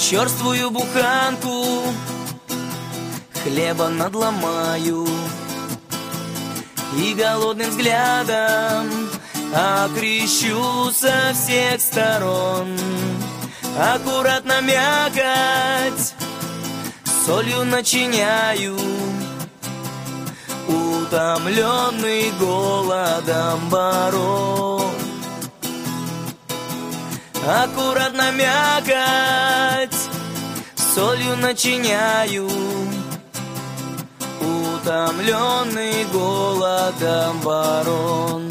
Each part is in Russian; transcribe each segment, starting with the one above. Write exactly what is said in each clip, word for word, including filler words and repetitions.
черствую буханку хлеба надломаю и голодным взглядом окрещу со всех сторон. Аккуратно мякоть солью начиняю, утомленный голодом барон. Аккуратно мякоть солью начиняю, утомленный голодом барон.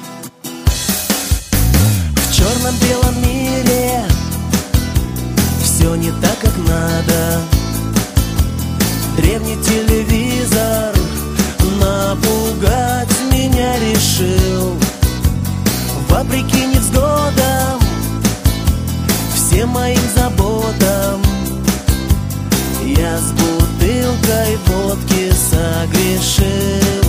В черном-белом мире все не так, как надо. Древний телевизор напугать меня решил. Вопреки невзгодам, всем моим заботам, я с бутылкой водки согрешил.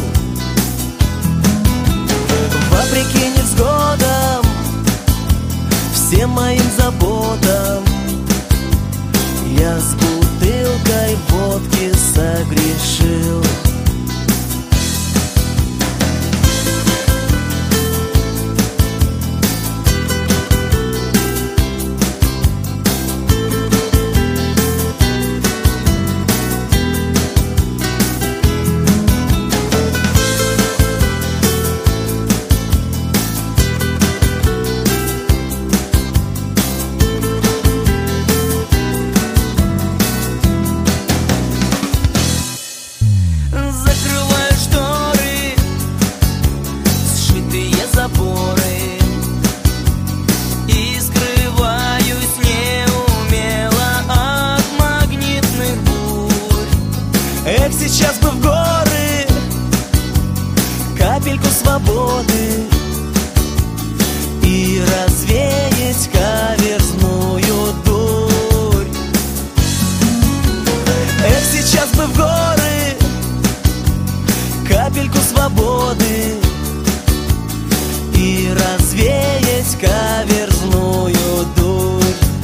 Вопреки невзгодам, всем моим заботам, я с бутылкой водки согрешил. И скрываюсь неумело от магнитных бурь. Эх, сейчас бы в горы капельку свободы и развеять каверзную дурь. Эх, сейчас бы в горы капельку свободы и развеять каверзную дурь.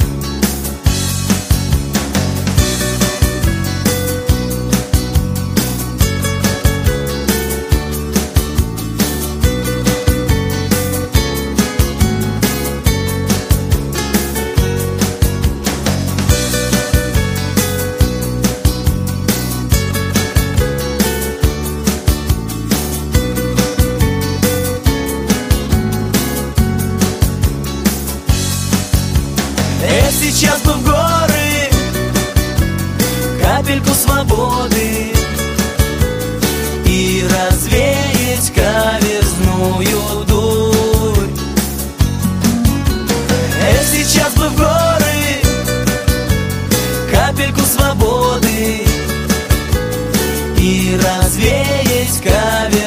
Эх, сейчас бы в горы капельку свободы и развеять каверзную дурь. Эх, сейчас бы в горы капельку свободы и развеять каверзную дурь.